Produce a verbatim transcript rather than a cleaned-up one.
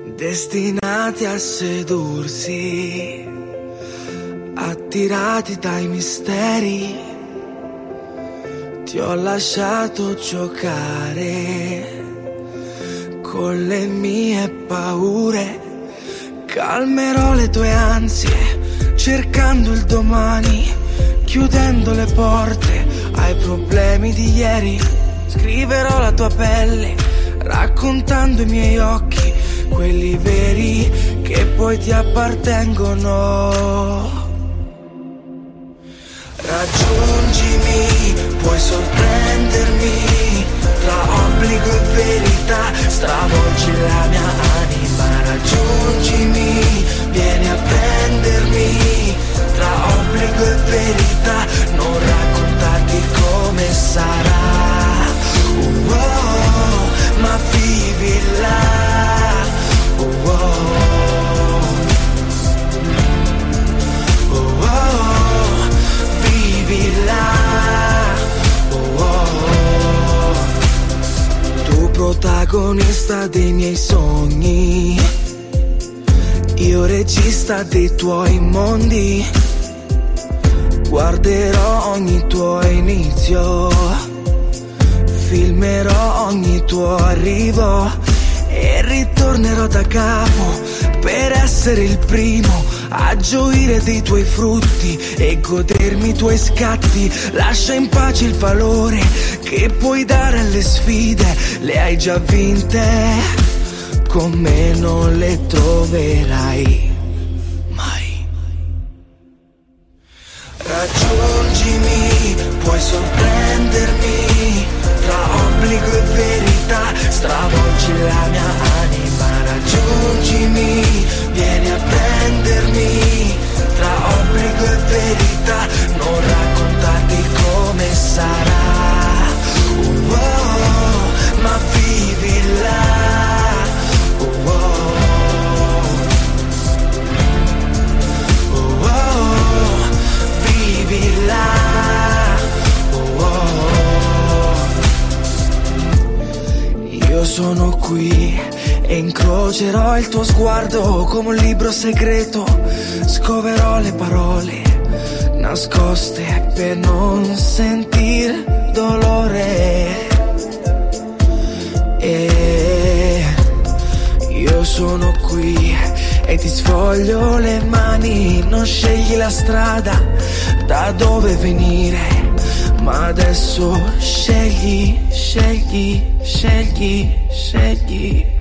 destinati a sedursi, attirati dai misteri. Ti ho lasciato giocare con le mie paure, calmerò le tue ansie cercando il domani, chiudendo le porte ai problemi di ieri. Scriverò la tua pelle raccontando i miei occhi, quelli veri che poi ti appartengono. Raggiungimi, puoi sorprendermi, tra obbligo e verità stravolgi la mia anima. Raggiungimi, vieni a prendermi, tra obbligo e verità, non raccontarti come sarà. Uh, oh, ma vivi là. Uh, oh, uh, oh, vivi là. Uh, oh, tu protagonista dei miei sogni, io regista dei tuoi mondi. Guarderò ogni tuo inizio, filmerò ogni tuo arrivo e ritornerò da capo per essere il primo a gioire dei tuoi frutti e godermi i tuoi scatti. Lascia in pace il valore che puoi dare alle sfide, le hai già vinte, con me non le troverai mai. Raggiungimi, puoi sorprendermi, tra obbligo e verità stravolgi la mia anima. Raggiungimi, vieni a prendermi, tra obbligo e verità, non raccontarti come sarà. Uh, oh, ma vivi là. Uh, oh, uh, oh, vivi là. Io sono qui e incrocerò il tuo sguardo come un libro segreto. Scoverò le parole nascoste per non sentir dolore. E io sono qui e ti sfoglio le mani. Non scegli la strada da dove venire, ma adesso scegli, scegli, scegli, scegli.